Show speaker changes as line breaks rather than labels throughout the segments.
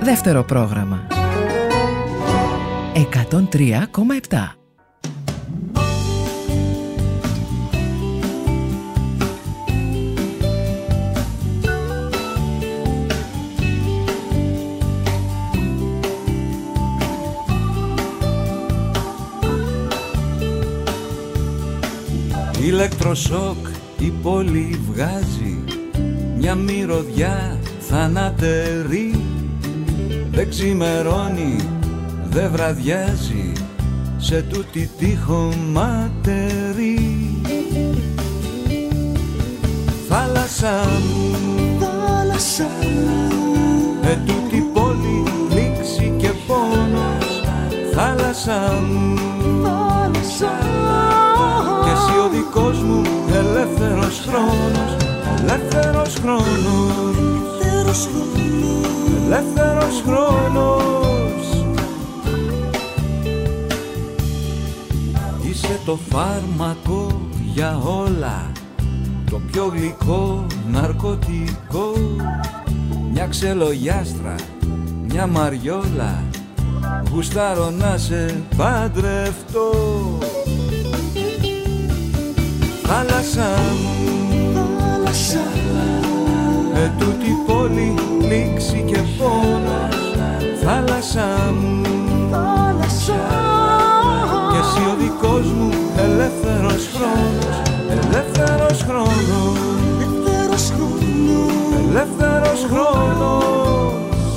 Δεύτερο πρόγραμμα 103,7.
Ηλεκτροσόκ η πόλη βγάζει μια μυρωδιά θανατερή. Δεν ξημερώνει, δεν βραδιάζει σε τούτη τη χωματερή. Θάλασσα μου, θάλασσα, τούτη πόλη λήξη και πόνος. Θάλασσα μου, θάλασσα, και εσύ ο δικός μου ελεύθερος χρόνος. Ελεύθερος χρόνος, ελεύθερος χρόνος, ελεύθερος χρόνος. Είσαι το φάρμακο για όλα, το πιο γλυκό ναρκωτικό. Μια ξελογιάστρα, μια μαριόλα, γουστάρω να σε παντρευτώ. Θάλασσα μου, θάλασσα, τούτη πόλη λήξη και πόνος. Θάλασσα μου, θάλασσα, και εσύ ο δικός μου ελεύθερος χρόνος. Ελεύθερος χρόνος, ελεύθερος χρόνος, ελεύθερος χρόνος.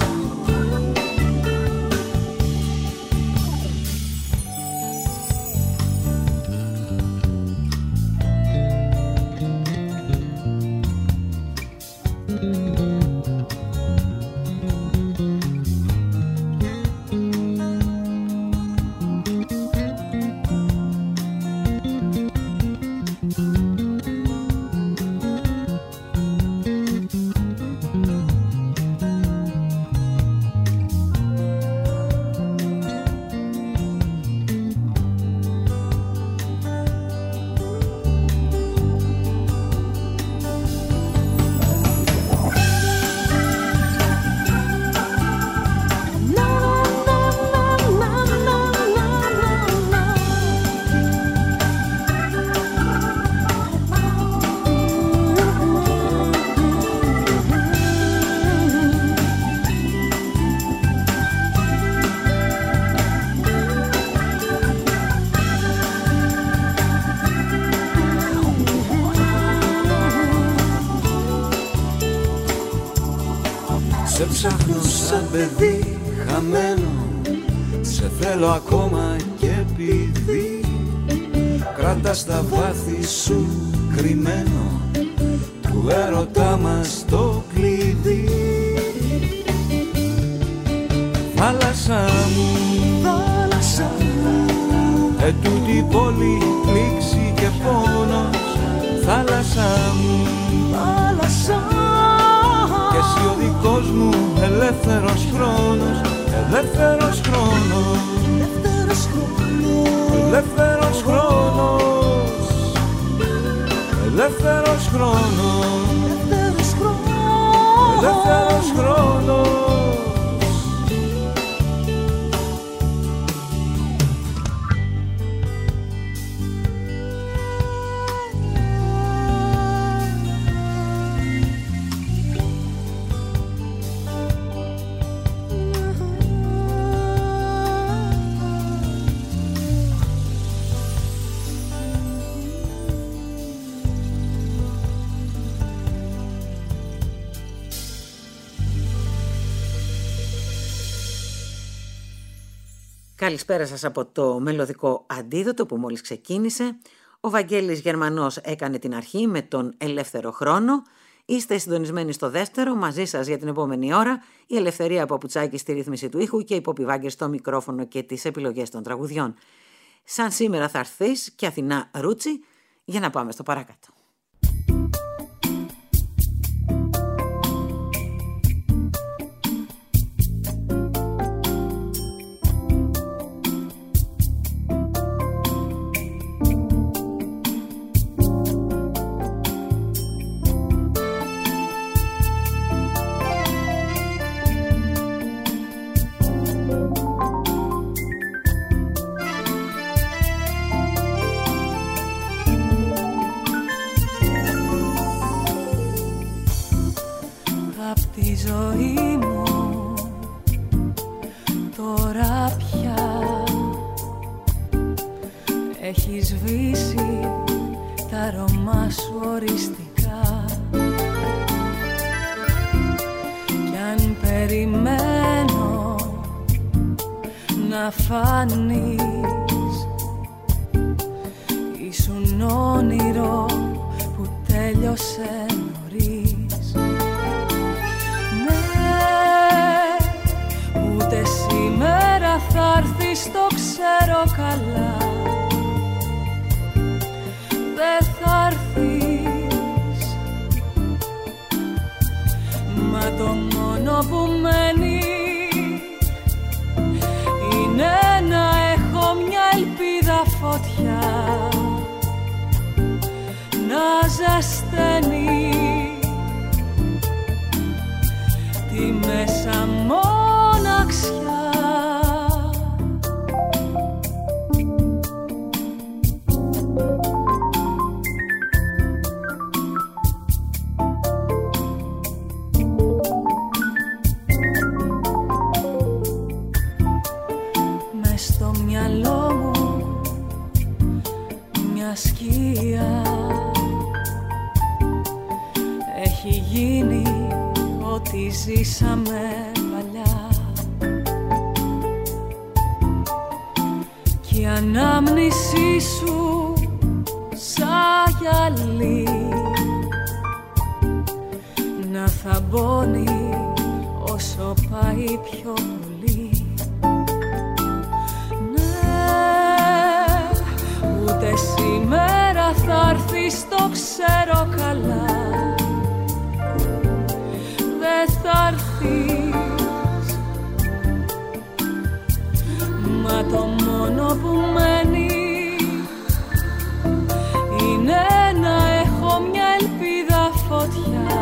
Σε ψάχνω σαν παιδί χαμένο, σε θέλω ακόμα και επειδή κράτας τα βάθη σου κρυμμένο του έρωτά μας το κλειδί. Θάλασσα μου, θάλασσα, τούτη πόλη πλήξη και πόνος. Θάλασσα μου, θάλασσα, και εσύ ο δικός μου ελεύθερος χρόνος. Ελεύθερος χρόνος, ελεύθερος χρόνος, ελεύθερος χρόνος, ελεύθερος χρόνος, ελεύθερος χρόνος, ελεύθερος χρόνος.
Καλησπέρα σας από το μελωδικό αντίδοτο που μόλις ξεκίνησε. Ο Βαγγέλης Γερμανός έκανε την αρχή με τον ελεύθερο χρόνο. Είστε συντονισμένοι στο δεύτερο, μαζί σας για την επόμενη ώρα. Η Ελευθερία Παπουτσάκη στη ρύθμιση του ήχου και η Πόπη Βάγκερ στο μικρόφωνο και τις επιλογές των τραγουδιών. Σαν σήμερα θα έρθεις και Αθηνά Ρούτσι για να πάμε στο παρακάτω.
απ' τη ζωή μου τώρα πια έχει σβήσει τα αρώμα σου οριστικά. Κι αν περιμένω να φανείς, ήσουν όνειρο που τέλειωσε νωρίς. Ούτε σήμερα θα έρθεις, το ξέρω καλά. Δεν θα έρθεις, μα το μόνο που μένει είναι να έχω μια ελπίδα φωτιά να ζεσταίνει τη μέσα μοναξιά. Μες στο μυαλό μου μια σκιά έχει γίνει ό,τι ζήσαμε παλιά. Κι η ανάμνησή σου σαν γυαλί να θαμπώνει όσο πάει πιο πολύ. Ναι, ούτε σήμερα θα έρθεις, το ξέρω καλά. Δεν θα έρθεις, μα το μόνο που μένει είναι να έχω μια ελπίδα φωτιά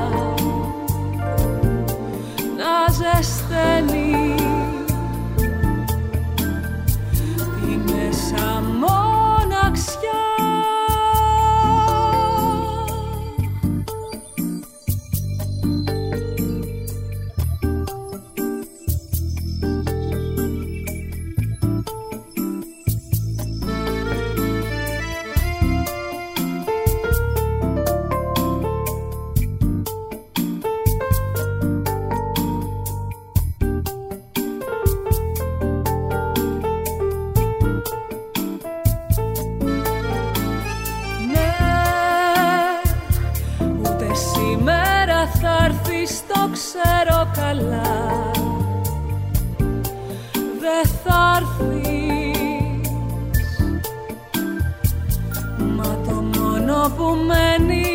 να ζεσταίνει τη μέσα μοναξιά. Το ξέρω καλά. Δεν θα έρθεις, μα το μόνο που μένει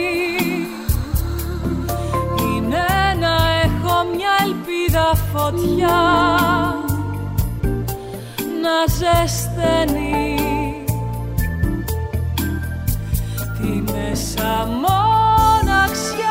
είναι να έχω μια ελπίδα φωτιά να ζεσταίνει τη μέσα μοναξιά.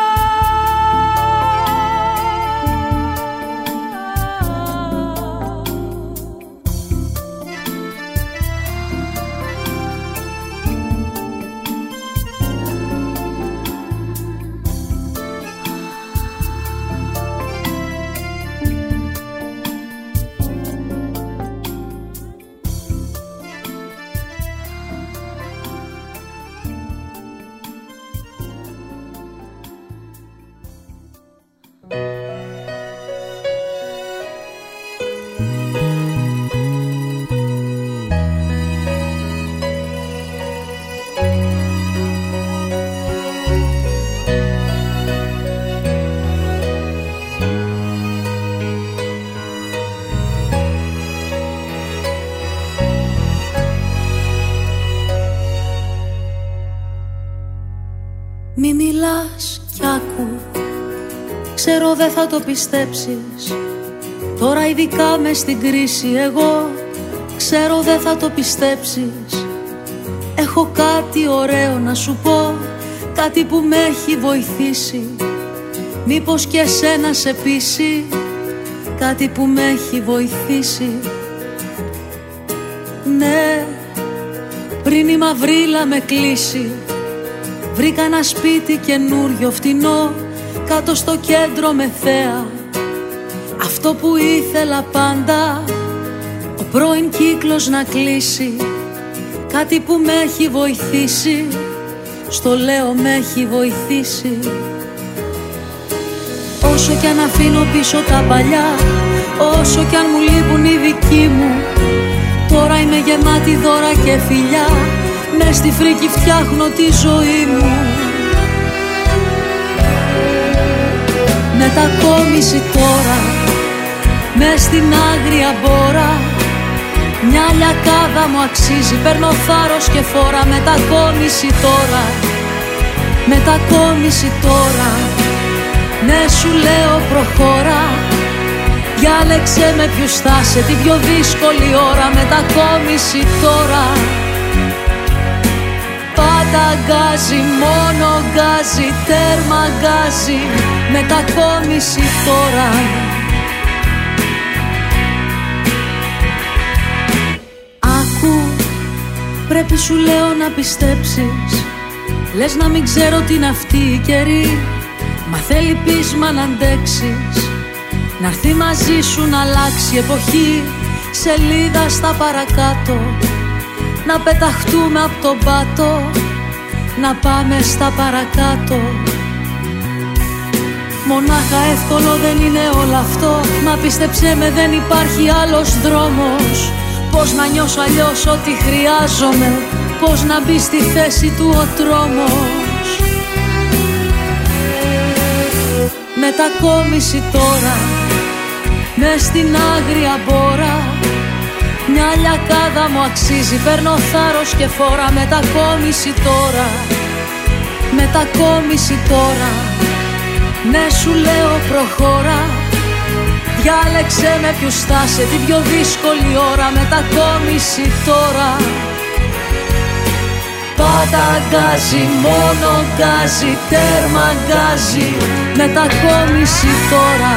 Μη μιλάς κι άκου, ξέρω δεν θα το πιστέψεις. Τώρα ειδικά μες στην κρίση εγώ ξέρω δεν θα το πιστέψεις. Έχω κάτι ωραίο να σου πω, κάτι που με έχει βοηθήσει. Μήπως και εσένα σε πείσει, κάτι που με έχει βοηθήσει. Ναι, πριν η μαυρίλα με κλείσει, βρήκα ένα σπίτι καινούριο φτηνό, κάτω στο κέντρο με θέα, αυτό που ήθελα πάντα, ο πρώην κύκλος να κλείσει. Κάτι που με έχει βοηθήσει, στο λέω με έχει βοηθήσει. Όσο κι αν αφήνω πίσω τα παλιά, όσο κι αν μου λείπουν οι δικοί μου, τώρα είμαι γεμάτη δώρα και φιλιά, μες στη φρίκη φτιάχνω τη ζωή μου. Μετακόμιση τώρα, μες στην άγρια μπόρα, μια λιακάδα μου αξίζει, παίρνω θάρρος και φόρα. Μετακόμιση τώρα, μετακόμιση τώρα, ναι σου λέω προχώρα. Διάλεξε με ποιους θα σε την πιο δύσκολη ώρα. Μετακόμιση τώρα, πάντα γκάζι, μόνο γκάζι, τέρμα γκάζι. Μετακόμιση τώρα. Πρέπει σου λέω να πιστέψεις, λες να μην ξέρω τι είναι αυτή η καιρή. Μα θέλει πείσμα να αντέξεις, να έρθει μαζί σου να αλλάξει εποχή. Σελίδα στα παρακάτω, να πεταχτούμε από τον πάτο, να πάμε στα παρακάτω. Μονάχα εύκολο δεν είναι όλο αυτό, μα πίστεψέ με δεν υπάρχει άλλος δρόμος. Πώς να νιώσω αλλιώς ό,τι χρειάζομαι, πώς να μπει στη θέση του ο τρόμος. Μετακόμιση τώρα, μες στην άγρια μπόρα, μια λιακάδα μου αξίζει, παίρνω θάρρος και φόρα. Μετακόμιση τώρα, μετακόμιση τώρα, ναι σου λέω προχώρα. Διάλεξε με ποιους θα σε την πιο δύσκολη ώρα. Μετακόμιση τώρα, πάντα γκάζι, μόνο γκάζι, τέρμα γκάζι. Μετακόμιση τώρα.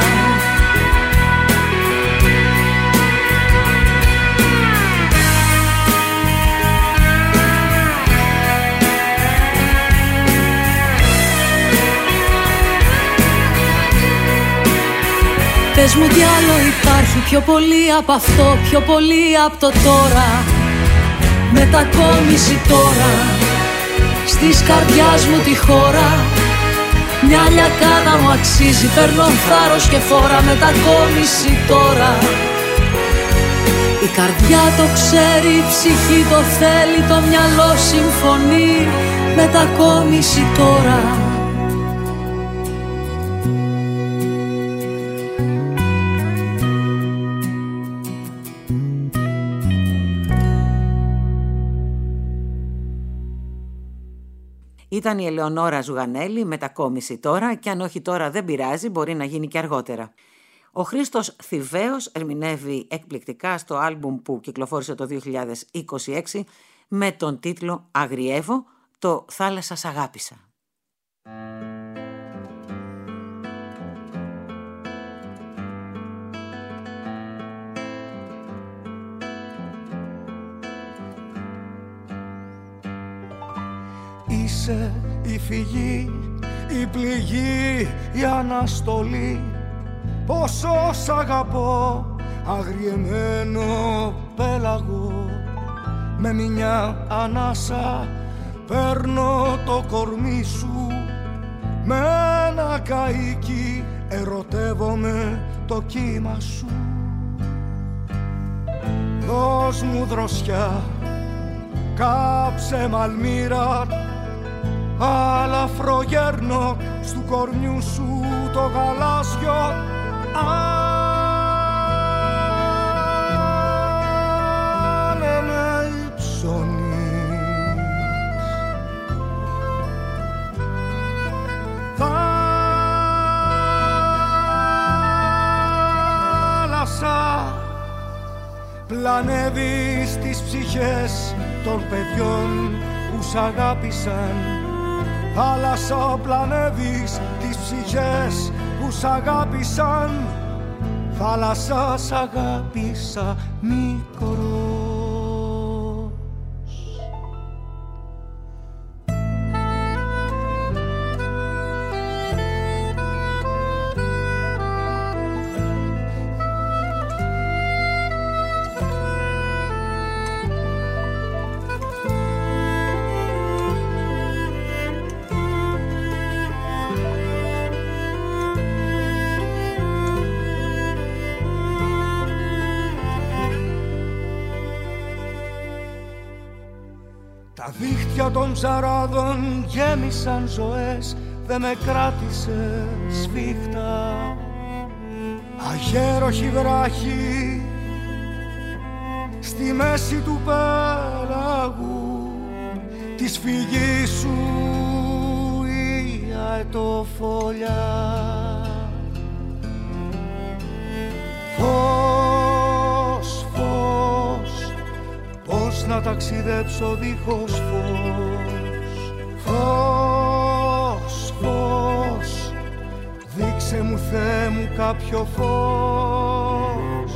Πες μου τι άλλο υπάρχει πιο πολύ από αυτό, πιο πολύ από το τώρα. Μετακόμιση τώρα, στις καρδιάς μου τη χώρα. Μια λιακάδα μου αξίζει, παίρνω θάρρος και φόρα. Μετακόμιση τώρα. Η καρδιά το ξέρει, η ψυχή το θέλει, το μυαλό συμφωνεί. Μετακόμιση τώρα.
Ήταν η Ελεονόρα Ζουγανέλη, μετακόμιση τώρα, και αν όχι τώρα δεν πειράζει, μπορεί να γίνει και αργότερα. Ο Χρήστος Θηβαίος ερμηνεύει εκπληκτικά στο άλμπουμ που κυκλοφόρησε το 2026 με τον τίτλο «Αγριεύω», το «Θάλασσα σ' αγάπησα».
Είσαι η φυγή, η πληγή, η αναστολή. Πόσο σ' αγαπώ, αγριεμένο πέλαγο. Με μια ανάσα παίρνω το κορμί σου. Με ένα καΐκι ερωτεύομαι το κύμα σου. Δώσ' μου δροσιά, κάψε μαλμύρα, αλαφρογέρνω στου κορμιού σου το γαλάζιο. Άνε με υψώνεις, θάλασσα, πλανεύεις τις ψυχές των παιδιών που σ' αγάπησαν. Θάλασσα, πλανεύεις τις ψυχές που σ' αγάπησαν. Θάλασσα, σ' αγάπησα μικρός. Τα δίχτυα των ψαράδων γέμισαν ζωές, δε με κράτησε σφίχτα. Αγέροχη βράχη στη μέση του πέλαγου της φυγής σου η αετοφολιά. Φως, φως, πώς να ταξιδέψω δίχως φως. Φως, φως, δείξε μου Θεέ μου κάποιο φως.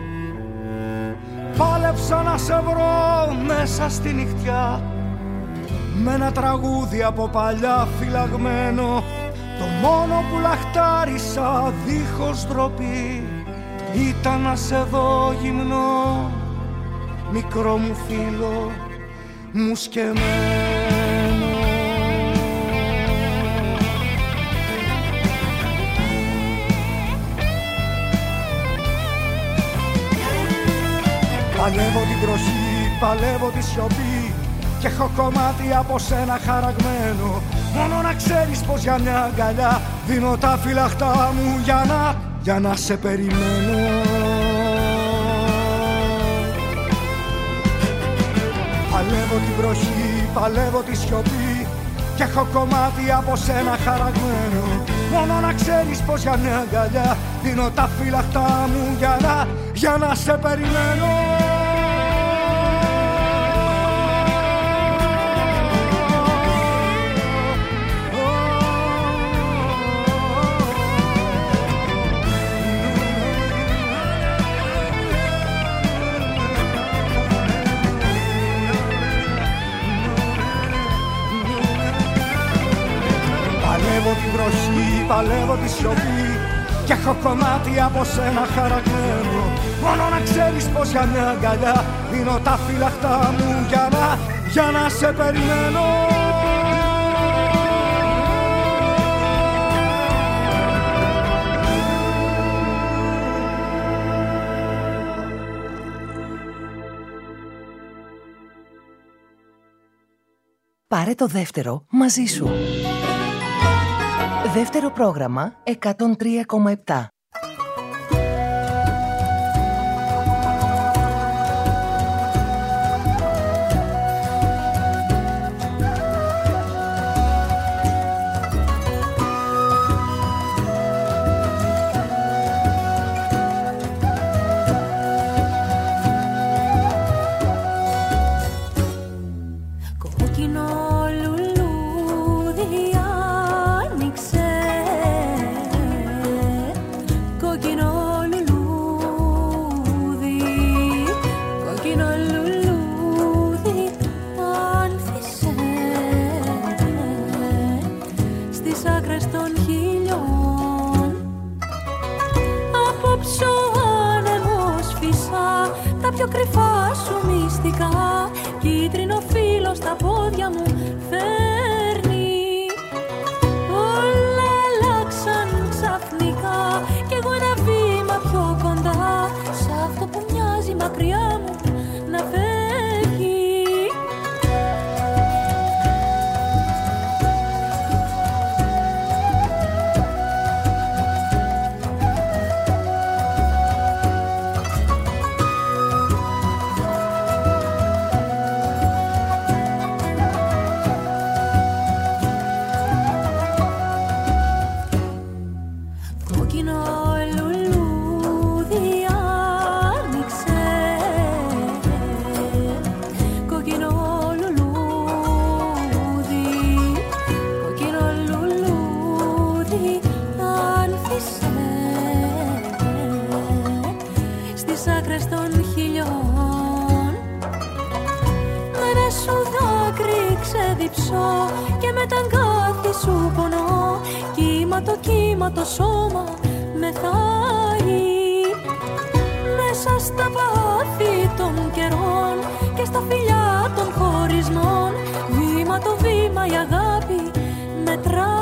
Πάλεψα να σε βρω μέσα στη νυχτιά, με ένα τραγούδι από παλιά φυλαγμένο. Το μόνο που λαχτάρισα δίχως ντροπή ήταν να σε δω γυμνό, μικρό μου φίλο μου σκεμμένο. Παλεύω την βροχή, παλεύω τη σιωπή και έχω κομμάτι από σένα χαραγμένο. Μόνο να ξέρεις πως για μια αγκαλιά δίνω τα φυλαχτά μου για να σε περιμένω. Παλεύω την βροχή, παλεύω τη σιωπή και έχω κομμάτι από σένα χαραγμένο. Μόνο να ξέρεις πως για μια αγκαλιά δίνω τα φυλαχτά μου για να σε περιμένω. Παλεύω την βροχή, παλεύω τη σιωπή και έχω κομμάτι από σένα χαραγμένο. Μόνο να ξέρεις πως για μια αγκαλιά δίνω τα φυλαχτά μου για να σε περιμένω.
Πάρε το δεύτερο μαζί σου. Δεύτερο πρόγραμμα 103,7.
πιο κρυφά σου μυστικά. Κίτρινο φύλλο στα πόδια μου φέρνει. Όλα αλλάξαν ξαφνικά κι εγώ ένα βήμα πιο κοντά σ' αυτό που μοιάζει μακριά μου να φεύγει. Και με τα αγκάθι σου πονώ. Κύμα το σώμα μεθάει. Μέσα στα πάθη των καιρών και στα φιλιά των χωρισμών, βήμα το βήμα η αγάπη μετράει.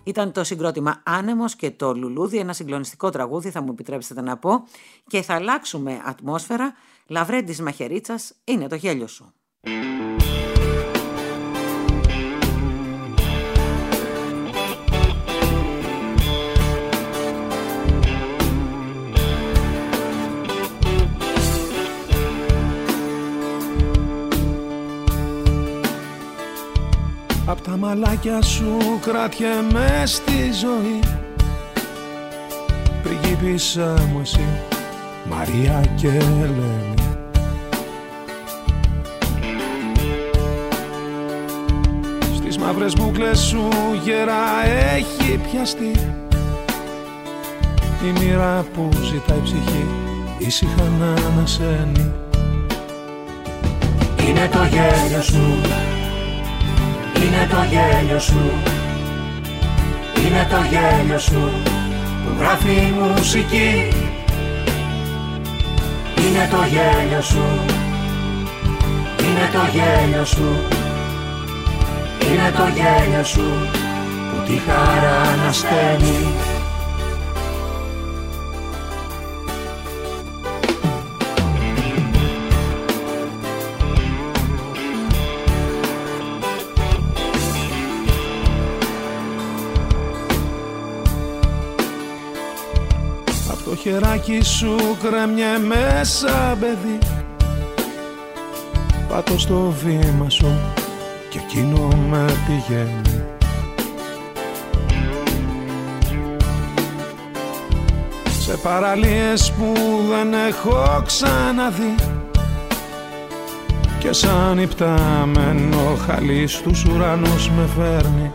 Ήταν το συγκρότημα Άνεμος και το Λουλούδι, ένα συγκλονιστικό τραγούδι, θα μου επιτρέψετε να πω, και θα αλλάξουμε ατμόσφαιρα. Λαβρέντης Μαχαιρίτσας, είναι το γέλιο σου.
Απ' τα μαλάκια σου κρατιέμαι στη ζωή, πριγκίπισσα μου εσύ, Μαρία και Ελένη. Στις μαύρες μπουκλές σου γερά έχει πιαστεί η μοίρα που ζητάει ψυχή, ήσυχα να ανασένει.
Είναι το γέλιο σου, είναι το γέλιο σου, είναι το γέλιο σου που γράφει η μουσική. Είναι το γέλιο σου, είναι το γέλιο σου, είναι το γέλιο σου που τη χαρά ανασταίνει.
Το χεράκι σου κρέμιε μέσα παιδί, πάτω στο βήμα σου και εκείνο με πηγαίνει. Σε παραλίες που δεν έχω ξαναδεί και σαν υπτάμενο χαλί στους ουρανούς με φέρνει.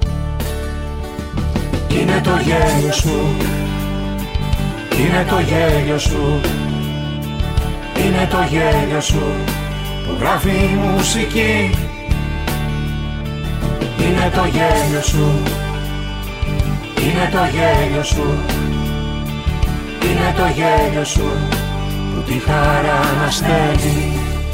Είναι το γέλιο σου, είναι το γέλιο σου, είναι το γέλιο σου που γράφει η μουσική. Είναι το γέλιο σου, είναι το γέλιο σου, είναι το γέλιο σου που τη χαρά ανασταίνει.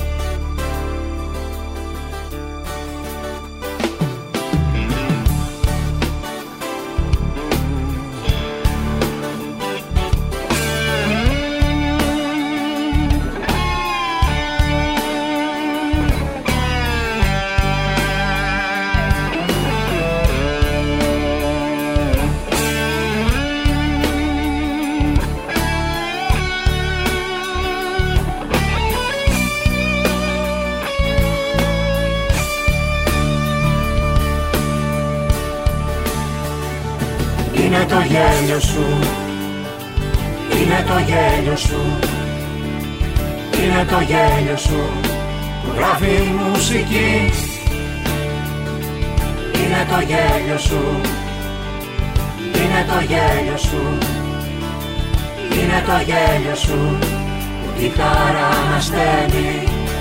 Είναι το γέλιο σου, είναι το γέλιο σου, είναι το γέλιο σου που γράφει η μουσική. Είναι το γέλιο σου, είναι το γέλιο σου, είναι το γέλιο σου που τη χαρά ανασταίνει.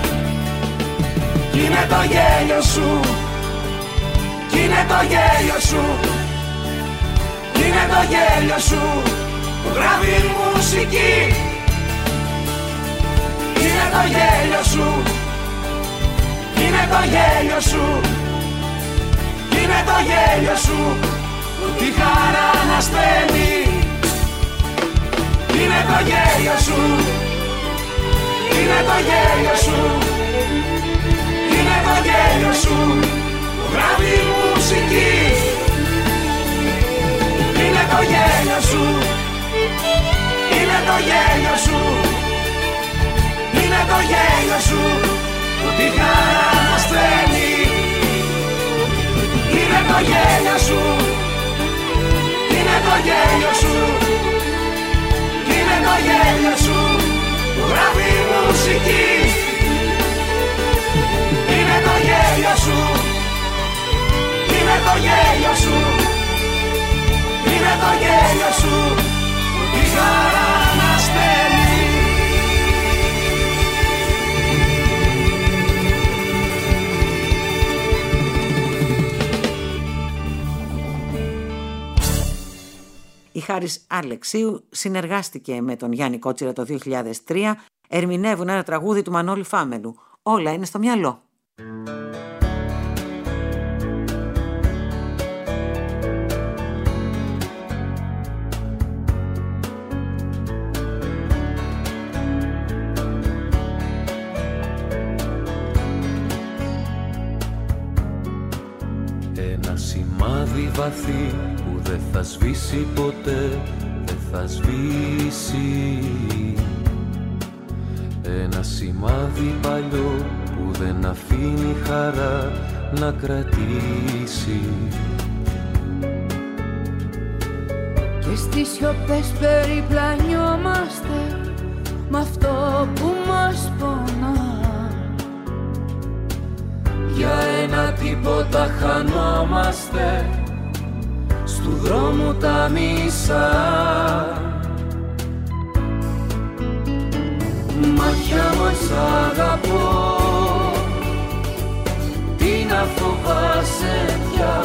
Είναι το γέλιο σου, είναι το γέλιο σου, είναι το γέλιο σου που γράφει η μουσική. Είναι το γέλιο σου, είναι το γέλιο σου, είναι το γέλιο σου που τη χαρά ανασταίνει. Είναι το γέλιο σου, είναι το γέλιο σου, είναι το γέλιο σου που γράφει η μουσική. Είναι το γέλιο σου, είναι το γέλιο σου, είναι το γέλιο σου που τη χαρά ανασταίνει. Είναι το γέλιο σου, είναι το γέλιο σου, είναι το γέλιο σου που γράφει η μουσική. Είναι το γέλιο σου, είναι το γέλιο σου, είναι το γέλιο σου που τη χαρά ανασταίνει.
Η Χάρης Αλεξίου συνεργάστηκε με τον Γιάννη Κότσιρα το 2003, ερμηνεύουν ένα τραγούδι του Μανώλη Φάμελου. Όλα είναι στο μυαλό.
βαθύ που δεν θα σβήσει ποτέ, δεν θα σβήσει. Ένα σημάδι παλιό που δεν αφήνει χαρά να κρατήσει.
Και στις σιωπές περιπλανιόμαστε μ' αυτό που μας πονά.
Για ένα τίποτα χανόμαστε στου δρόμου τα μισά. Μάτια μας αγαπώ, τι να φοβάσαι πια.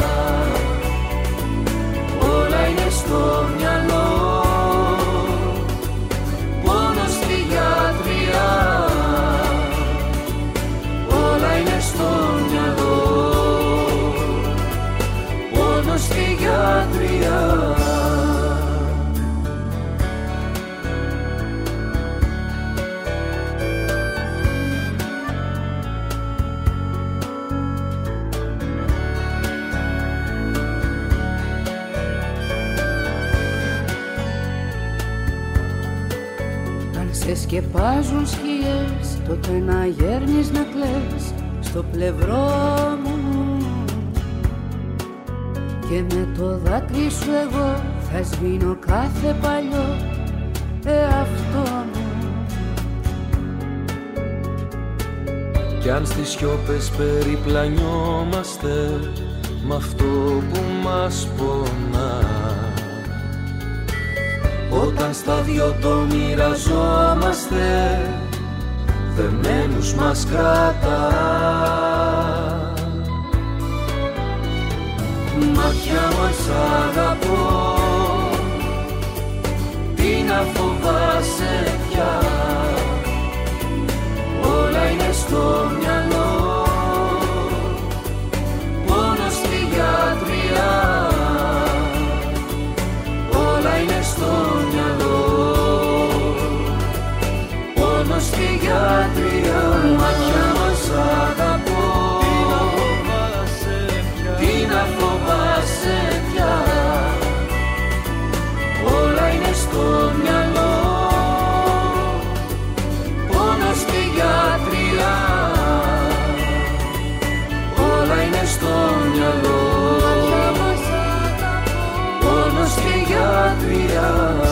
Όλα είναι στο μυαλό, πόνος στη γιατριά. Όλα είναι στο μυαλό, πόνος στη γιατριά.
Σε σκεπάζουν σκιές, τότε να γέρνεις να κλαις στο πλευρό μου. Και με το δάκρυ σου εγώ θα σβήνω κάθε παλιό εαυτό μου.
Κι αν στις σιώπες περιπλανιόμαστε μ' αυτό που μας πονά, όταν στα δυο το μοιραζόμαστε, δεμένους μας κρατά. Μάτια μας αγαπώ, τι να φοβάσαι πια. Όλα είναι στο μυαλό, πόνος στη γιατριά. Όλα είναι στο μυαλό, πόνος στη γιατριά. Μάτια μας αγαπώ, τι να φοβάσαι πια. Όλα είναι στο μυαλό, πόνος στη γιατριά. Όλα είναι στο μυαλό, πόνος στη γιατριά.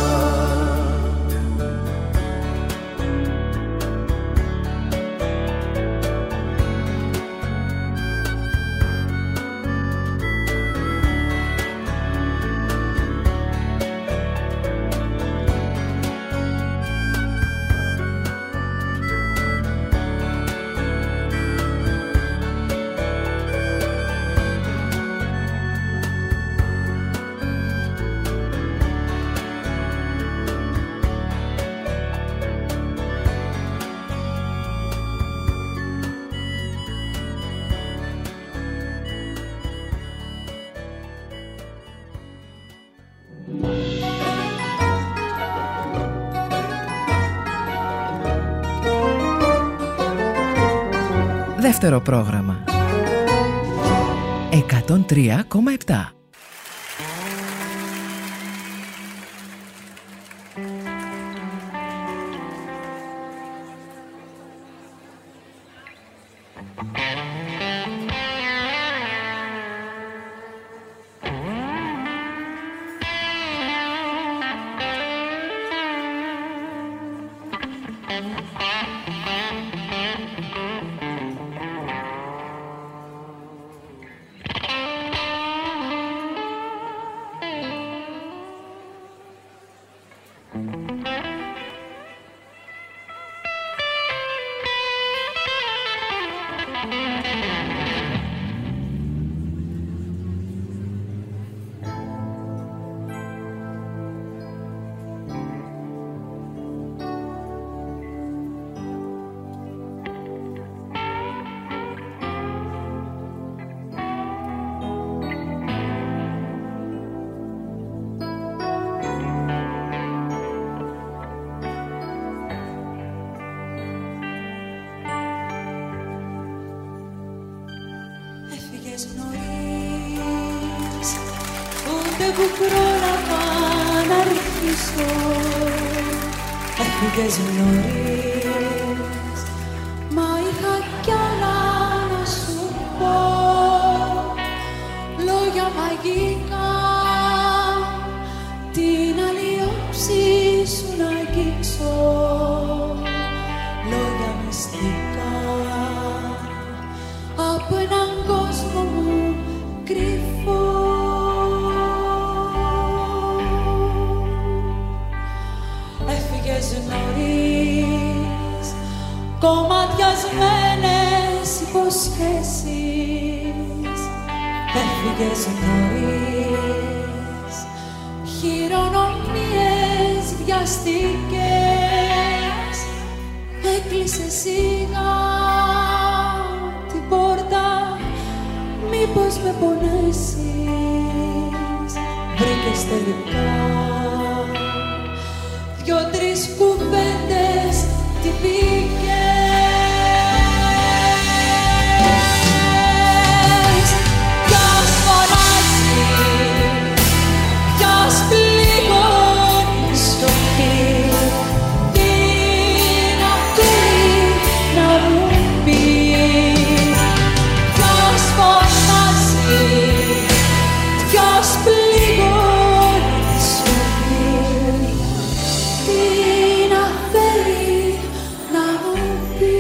Δεύτερο πρόγραμμα 103,7.
Νωρίς που πρόλαβα να αρχίσω. Έφυγες νωρίς, μα είχα κι άλλα να σου πω. Λόγια μαγικά, την αλλοιόψη σου να αγγίξω. Λόγια μυστικά, από έναν κόσμο μου κρυφό. Έφυγες νωρίς, κομματιασμένες υποσχέσεις. Έφυγες νωρίς, χειρονομίες βιαστικές. Έκλεισε σιγά την πόρτα, μήπως με πονέσεις. Βρήκες τελικά δυο-τρεις κουβέντες τυπικές. Ποιος φωνάζει, ποιος πληγώνει σιωπή. Τι να θέλει να μου πει. Ποιος φωνάζει, ποιος πληγώνει σιωπή. Τι να θέλει να μου πει.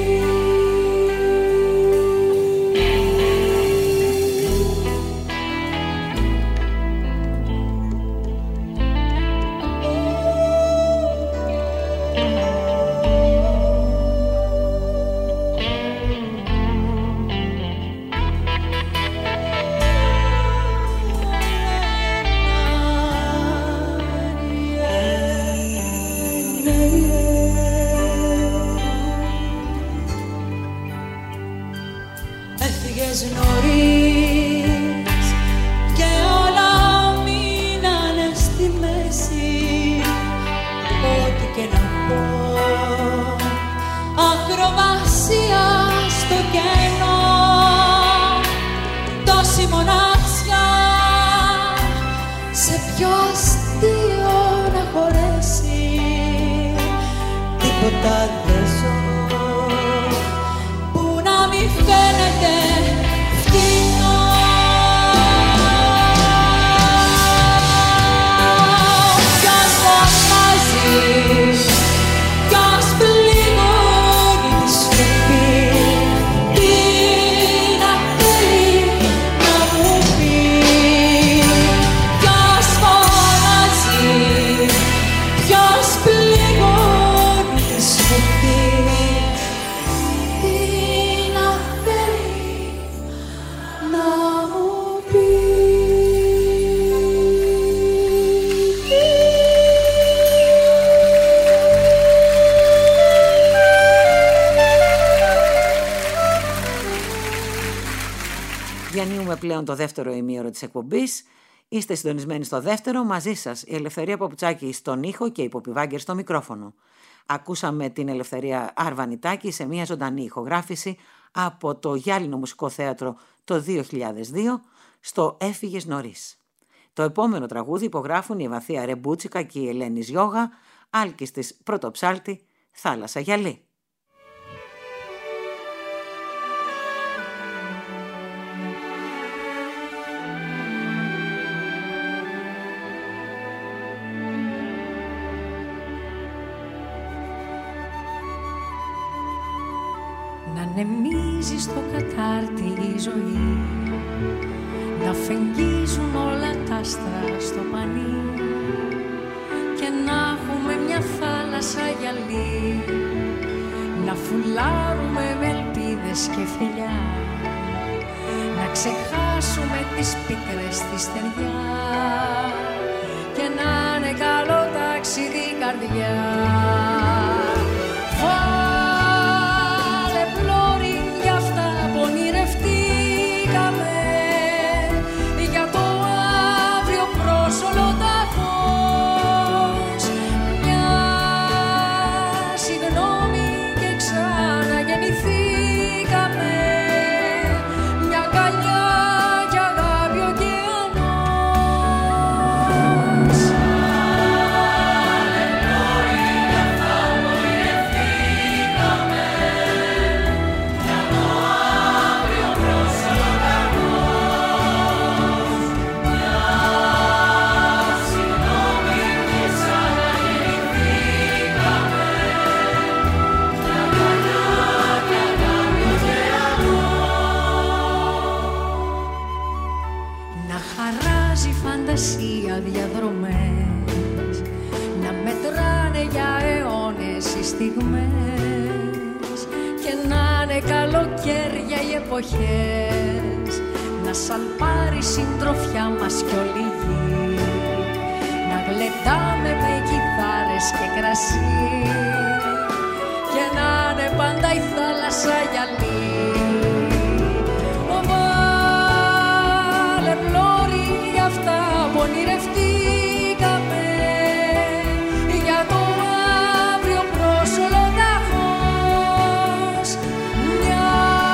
Έφυγες νωρίς και όλα μείνανε στη μέση. Ό,τι και να πω, ακροβασία στο κενό. Τόση μοναξιά, σε ποιο αστείο να χωρέσει. Τίποτα δεν ζω που να μη φαίνεται φτηνό. Ποιος φωνάζει, ποιος πληγώνει τη σιωπή. Τι να θέλει να μου πει. Ποιος φωνάζει, ποιος πληγώνει τη σιωπή. Τι να θέλει να μου πει.
Διανύουμε πλέον το δεύτερο ημίωρο της εκπομπής. Είστε συντονισμένοι στο δεύτερο, μαζί σας η Ελευθερία Παπουτσάκη στον ήχο και η Ποπή Βάγκερ στο μικρόφωνο. Ακούσαμε την Ελευθερία Αρβανιτάκη σε μια ζωντανή ηχογράφηση από το Γυάλινο Μουσικό Θέατρο το 2002 στο «Έφυγες νωρίς». Το επόμενο τραγούδι υπογράφουν η Ευαθία Ρεμπούτσικα και η Ελένη Γιώγα, Άλκης της Πρωτοψάλτη, Θάλασσα Γυαλί.
Να ανεμίζει στο κατάρτι η ζωή, να φεγγίζουν όλα τα άστρα στο πανί και να έχουμε μια θάλασσα γυαλί, να φουλάρουμε με ελπίδες και φιλιά, να ξεχάσουμε τις πίκρες στη στεριά και να είναι καλό ταξίδι η καρδιά.
Μια καλιά κι αγάπη ωκεανό. καλοκαίρια οι εποχές, να σαλπάρει συντροφιά μας κι όλη γη, να γλεντάμε με κιθάρες και κρασί και να είναι πάντα η θάλασσα γυαλί. Βάλε πλώρη για αυτά που ονειρευτήκαμε, για το αύριο προσολοντάχος, μια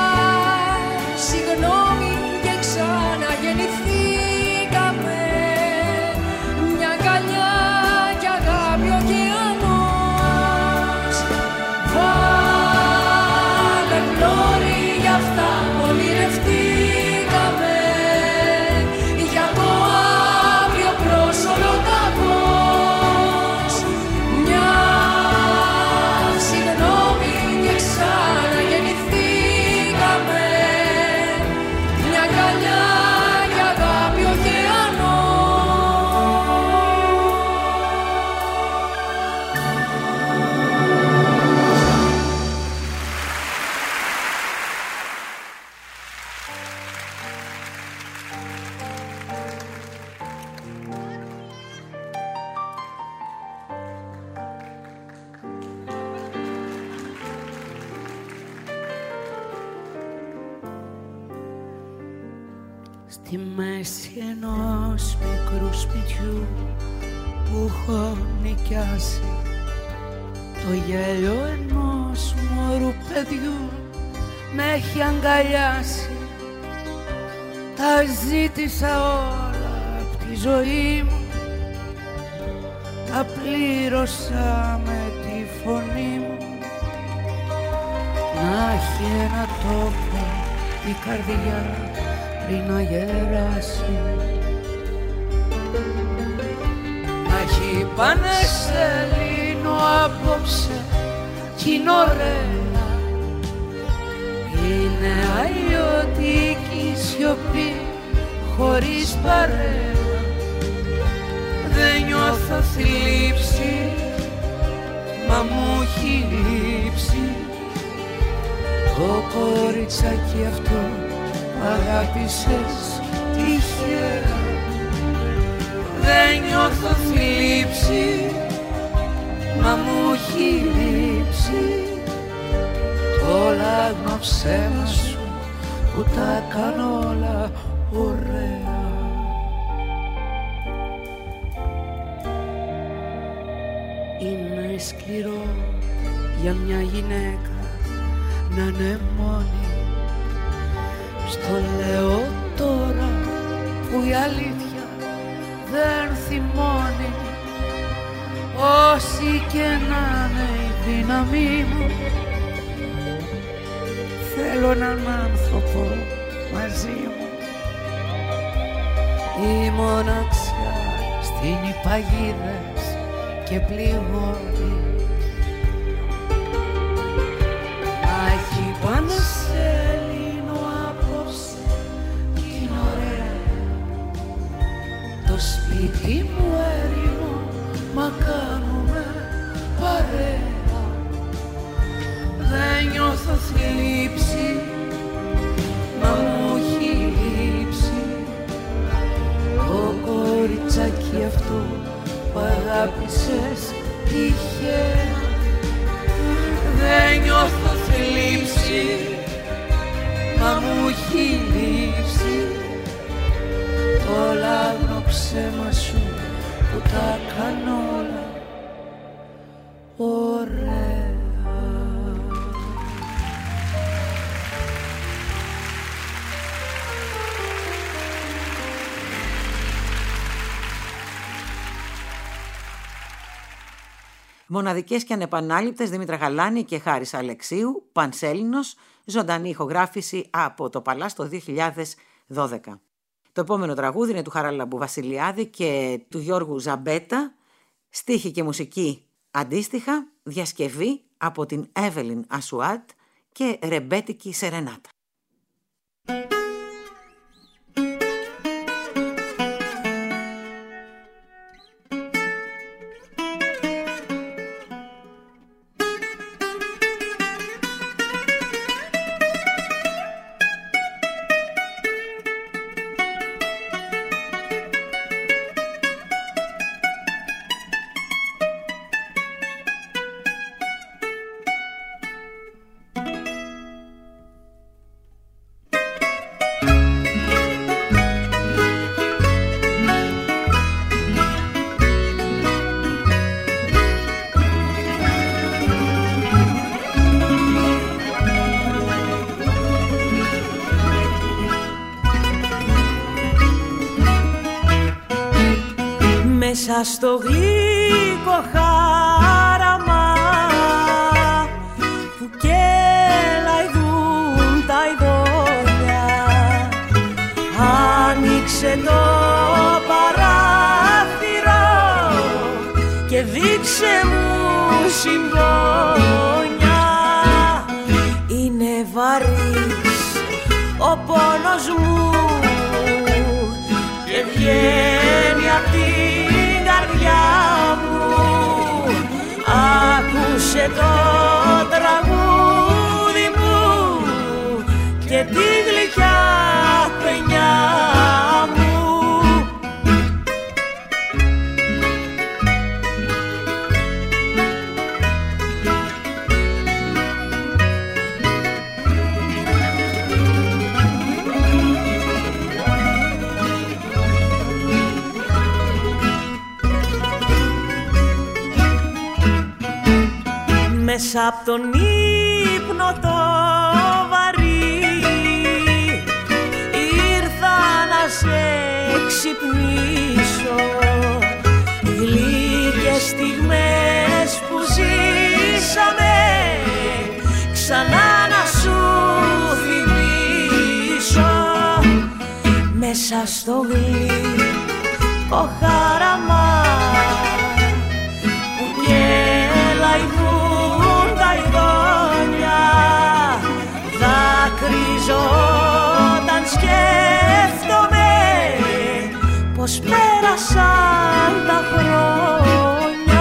συγγνώμη και ξαναγεννηθήκαμε, μια αγκαλιά κι αγάπη ωκεανός. Βάλε πλώρη για αυτά που ονειρευτήκαμε, για το αύριο προσολοντάχος, μια συγγνώμη και ξαναγεννηθήκαμε, μια αγκαλιά κι αγάπη
Στη μέση ενός μικρού σπιτιού που έχω νοικιάσει, το γέλιο ενός μωρού παιδιού με έχει αγκαλιάσει. Τα ζήτησα όλα απ' τη ζωή μου, τα πλήρωσα με τη φωνή μου. Να έχει ένα τόπο η καρδιά πριν να γεράσει, να έχει Πανεσσέλινο απόψε κι είναι ωραία. Είναι αλλιώτικη σιωπή χωρίς παρέα. Δεν νιώθω θλίψη, μα μου έχει λείψει το κοριτσάκι αυτό που αγάπησες τυχαία. Δεν νιώθω θλίψη, μα μου έχει λείψει το λάγνο ψέμα σου που τα κάνω όλα ωραία. Είναι σκληρό για μια γυναίκα να είναι μόνη. Στο λέω τώρα που η αλήθεια δεν θυμώνει. Όση και να είναι η δύναμή μου, θέλω έναν άνθρωπο μαζί μου. Η μοναξιά στείνει παγίδες και πληγώνει. Να έχει Πανεσσέλινο απόψε κι είναι ωραία. Το σπίτι μου έρημο, μα κάνουμε παρέα. Δεν νιώθω θλίψη, μα μου έχει λείψει το κοριτσάκι αυτό που αγάπησες τυχαία. Δεν νιώθω θλίψη, μα μου έχει λείψει το λάγνο ψέμα σου που τα κάνω όλα ωραία.
Μοναδικές και ανεπανάληπτες Δήμητρα Γαλάνη και Χάρης Αλεξίου, Πανσέλινος, ζωντανή ηχογράφηση από το Παλάς το 2012. Το επόμενο τραγούδι είναι του Χαράλαμπου Βασιλιάδη και του Γιώργου Ζαμπέτα, στίχη και μουσική αντίστοιχα, διασκευή από την Εύελιν Ασουάτ και ρεμπέτικη σερενάτα.
μέσα στο γλυκό χάραμα που κελαϊδούν τα ειδόνια, άνοιξε το παράθυρο και δείξε μου συμπόνια. Είναι βαρύς ο πόνος μου και βγαίνει απ' την καρδιά μου. Άκουσε το τραγούδι μου και τη γλυκιά παινιά μου. Μέσα απ' τον ύπνο το βαρύ ήρθα να σε ξυπνήσω. Γλυκές στιγμές που ζήσαμε ξανά να σου θυμίσω. Μέσα στο γλυκό χάραμα που κελαϊδούν τα ειδόνια, δάκρυζω όταν σκέφτομαι πως πέρασαν τα χρόνια.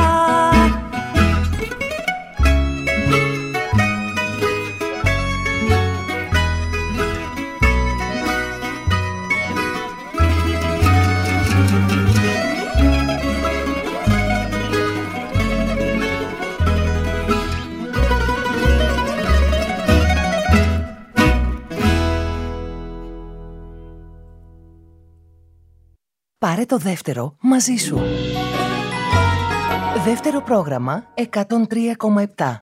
Πάρε το δεύτερο μαζί σου. Δεύτερο πρόγραμμα 103,7.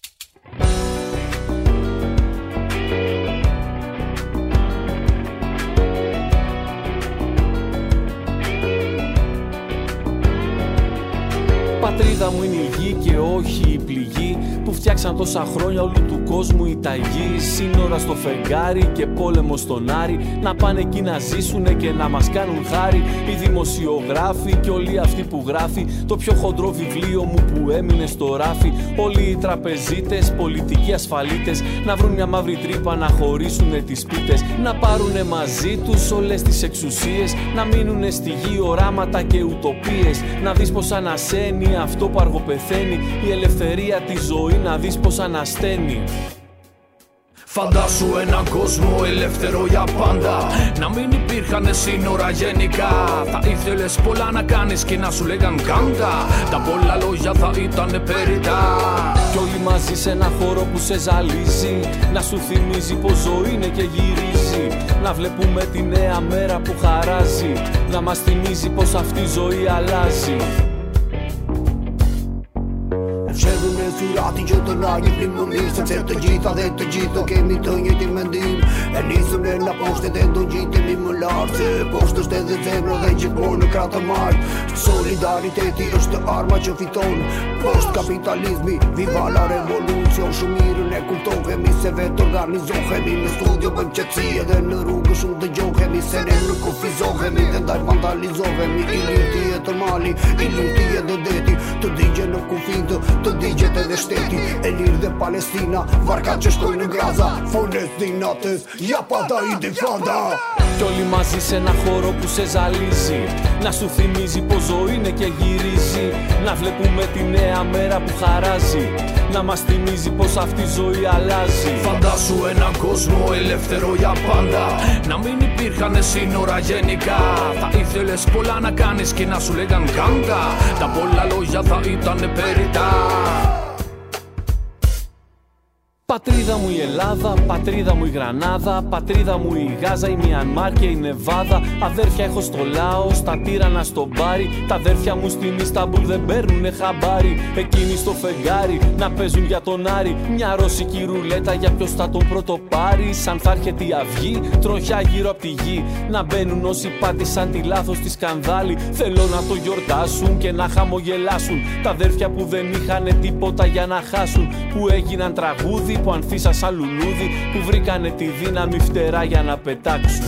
Πατρίδα μου είναι η γη και όχι η πληγή που φτιάξαν τόσα χρόνια όλου του κόσμου η ταγή. Σύνορα στο φεγγάρι και πόλεμο στον Άρη, να πάνε εκεί να ζήσουνε και να μας κάνουν χάρη. Οι δημοσιογράφοι και όλοι αυτοί που γράφει το πιο χοντρό βιβλίο μου που έμεινε στο ράφι. Όλοι οι τραπεζίτες, πολιτικοί ασφαλίτες, να βρουν μια μαύρη τρύπα να χωρίσουνε τις πίτες, να πάρουνε μαζί τους όλες τις εξουσίες, να μείνουνε στη γη οράματα και ουτοπίες. Να δεις πως ανασένει αυτό που αργοπεθαίνει, η ελευθερία τη ζωή να δεις πως ανασταίνει.
Φαντάσου έναν κόσμο ελεύθερο για πάντα, να μην υπήρχαν σύνορα γενικά. Θα ήθελες πολλά να κάνεις και να σου λέγαν κάντα, τα πολλά λόγια θα ήταν περιτά.
Κι όλοι μαζί σε ένα χώρο που σε ζαλίζει, να σου θυμίζει πως ζωή είναι και γυρίζει. Να βλέπουμε τη νέα μέρα που χαράζει, να μας θυμίζει πως αυτή η ζωή αλλάζει.
Všedne su rati që të na një plimë më mirë, sepse të gjitha dhe të gjithë do kemi të njëjtin mendim. E nisëm ne nga poshtë dhe do ngjitemi më lart, se poshtë është edhe zemra dhe gjithmonë në krah të mart. Solidariteti është arma që fiton, poshtë kapitalizmi, viva la revolucion. Shumë mirë ne kuptohemi se vetë organizohemi, në studio bëjmë qetësi edhe në rrugë shumë dëgjohemi, se ne nuk kufizohemi dhe ndaj vandalizohemi. I lirti e të mali, i lirti e dhe deti, të digje në kufin të digjet edhe shteti. E lirë dhe Palestina, varka që shkojnë në Gaza, fones dinatës, ja pa ta i difanda.
Κι όλοι μαζί σε ένα χώρο που σε ζαλίζει, να σου θυμίζει πως ζωή είναι και γυρίζει. Να βλέπουμε τη νέα μέρα που χαράζει, να μας θυμίζει πως αυτή η ζωή αλλάζει.
Φαντάσου έναν κόσμο ελεύθερο για πάντα, να μην υπήρχαν σύνορα γενικά. Θα ήθελες πολλά να κάνεις και να σου λέγαν κάντα, τα πολλά λόγια θα ήταν περιτά.
Πατρίδα μου η Ελλάδα, πατρίδα μου η Γρανάδα, πατρίδα μου η Γάζα, η Μιανμάρ και η Νεβάδα. Αδέρφια έχω στο Λάος, τα Τύρανα στο Μπάρι. Τα αδέρφια μου στην Ισταμπούλ δεν παίρνουνε χαμπάρι. Εκείνοι στο φεγγάρι να παίζουν για τον Άρη. Μια ρώσικη ρουλέτα για ποιος θα τον πρωτοπάρει. Σαν θα έρχεται η αυγή, τροχιά γύρω απ' τη γη. Να μπαίνουν όσοι πάτησαν τη λάθος τη σκανδάλη. Θέλω να το γιορτάσουν και να χαμογελάσουν. Τα αδέρφια που δεν είχανε τίποτα για να χάσουν. Που έγιναν τραγούδι, που ανθίσαν σαν λουλούδι. Που βρήκανε τη δύναμη φτερά για να πετάξουν.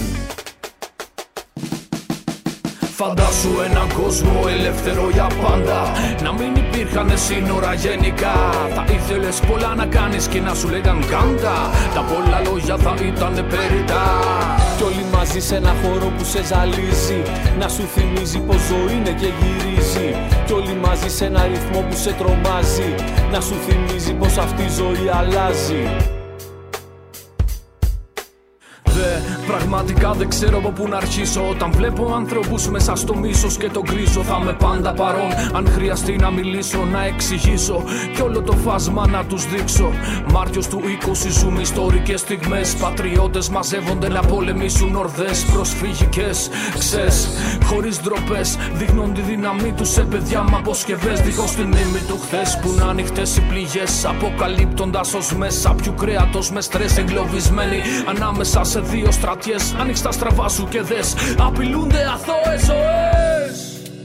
Φαντάσου έναν κόσμο ελεύθερο για πάντα. Να μην υπήρχαν σύνορα γενικά. Θα ήθελες πολλά να κάνεις και να σου λέγαν κάντα. Τα πολλά λόγια θα ήταν περιτά.
Κι όλοι μαζί σε ένα χώρο που σε ζαλίζει. Να σου θυμίζει πως ζωή είναι και γυρίζει. Κι όλοι μαζί σε ένα ρυθμό που σε τρομάζει. Να σου θυμίζει πως αυτή η ζωή αλλάζει.
Πραγματικά δεν ξέρω από πού να αρχίσω. Όταν βλέπω ανθρώπους μέσα στο μίσος και τον κρίσω, θα είμαι πάντα παρόν. Αν χρειαστεί να μιλήσω, να εξηγήσω κι όλο το φάσμα να τους δείξω. Μάρτιος του 20 ζούμε ιστορικές στιγμές. Πατριώτες μαζεύονται να πολεμήσουν ορδές προσφυγικές. Ξες, χωρίς ντροπές, δείχνουν τη δύναμή τους σε παιδιά με αποσκευές. Δίχως την ύμη του χθες που είναι ανοιχτές οι πληγές. Αποκαλύπτοντας ως μέσα ποιου κρέατος με στρες. εγκλωβισμένοι ανάμεσα σε δύο στρατιές. Ανοίξ τα στραβά σου και δες, απειλούνται αθώες ζωές.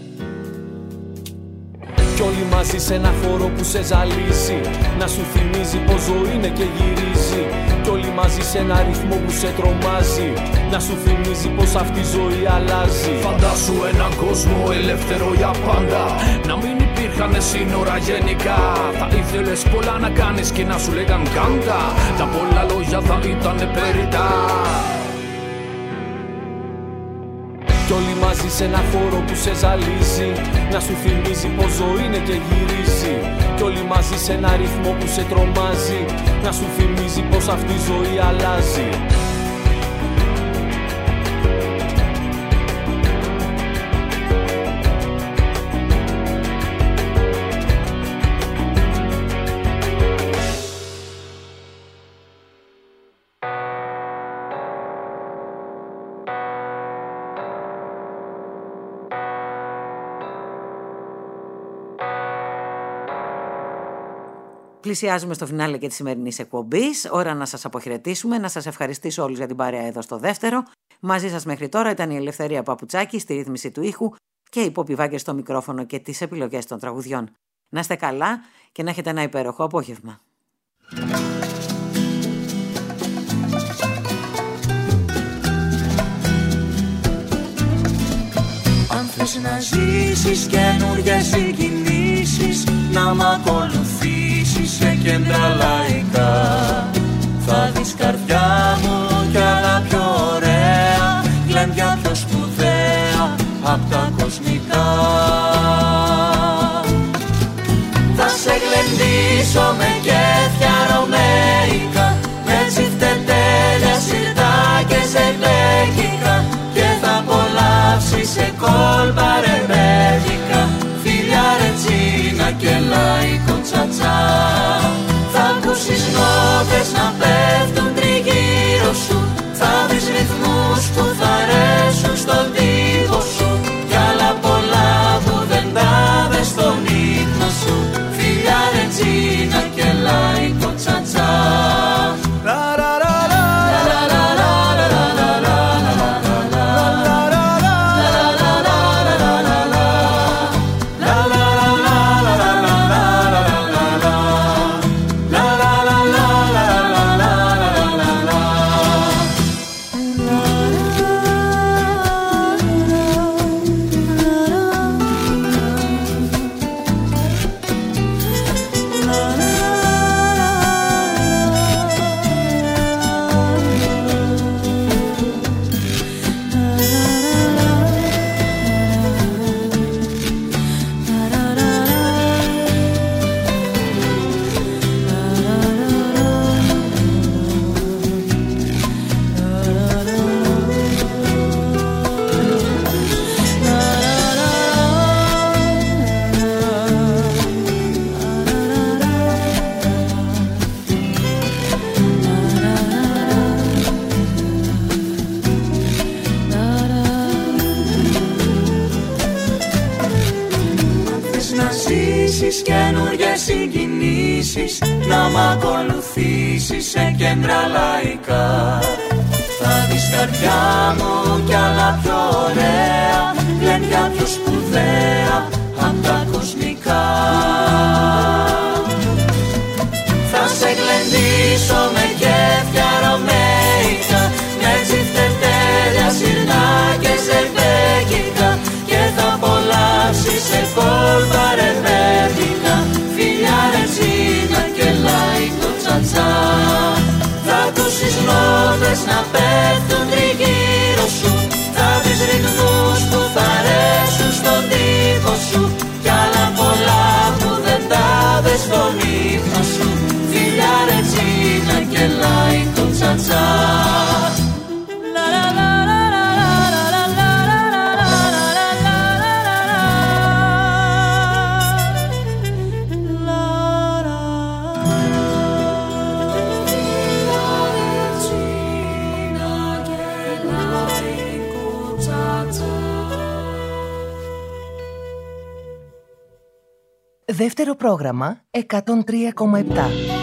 Κι όλοι μαζί σε ένα χώρο που σε ζαλίζει. Να σου θυμίζει πως ζωή είναι και γυρίζει. Κι όλοι μαζί σε ένα ρυθμό που σε τρομάζει. Να σου θυμίζει πως αυτή η ζωή αλλάζει.
Φαντάσου έναν κόσμο ελεύθερο για πάντα. Να μην υπήρχαν σύνορα γενικά. Θα ήθελες πολλά να κάνεις και να σου λέγαν κάντα. Τα πολλά λόγια θα ήταν περιτά.
Κι όλοι μαζί σε ένα χώρο που σε ζαλίζει. Να σου θυμίζει πως ζωή είναι και γυρίζει. Κι όλοι μαζί σε ένα ρυθμό που σε τρομάζει. Να σου θυμίζει πως αυτή η ζωή αλλάζει.
Πλησιάζουμε στο φινάλε και της σημερινής εκπομπής. Ώρα να σας αποχαιρετήσουμε, να σας ευχαριστήσω όλους για την παρέα εδώ στο δεύτερο. Μαζί σας μέχρι τώρα ήταν η Ελευθερία Παπουτσάκη στη ρύθμιση του ήχου και η Πόπη Βάγκερ στο μικρόφωνο και τις επιλογές των τραγουδιών. Να είστε καλά και να έχετε ένα υπέροχο απόγευμα.
Αν θες να ζήσεις καινούργιες συγκινήσεις, να μ' ακολουθήσεις σε κέντρα λαϊκά, θα δεις καρδιά μου κι άλλα πιο ωραία, γλέντια πιο σπουδαία απ' τα κοσμικά. Θα σε γλεντήσω με κέφια ρωμαϊκά, με τσιφτετέλια σιρτά και ζεμπέκικα, και θα απολαύσεις σε κόλπα ρεμπέδικα, φίλια ρετσίνα και λαϊκό τσατσά. Θα ακούσεις νότες να πέφτουν τριγύρω ζήσεις καινούργιες συγκινήσεις, να μ' ακολουθήσεις σε κέντρα λαϊκά. Θα δεις καρδιά μου κι άλλα πιο ωραία, γλέντια πιο σπουδαία απ' τα κοσμικά. Θα σε γλεντήσω με κέφια ρωμαϊκά, με τσιφτετέλια, συρνά και ζερβέκικα, και θα απολαύσεις σε κόλπα ρεβέτικα, φιλιά ρετσίνα και λαϊκό τσατσά. Θα ακούσεις νότες να πέφτουν τριγύρω σου, θα δεις ρυθμούς που θα αρέσουν στον τύπο σου, κι άλλα πολλά που δεν τα δες στον ύπνο σου, φιλιά ρετσίνα και λαϊκό τσατσά.
Δεύτερο πρόγραμμα 103,7.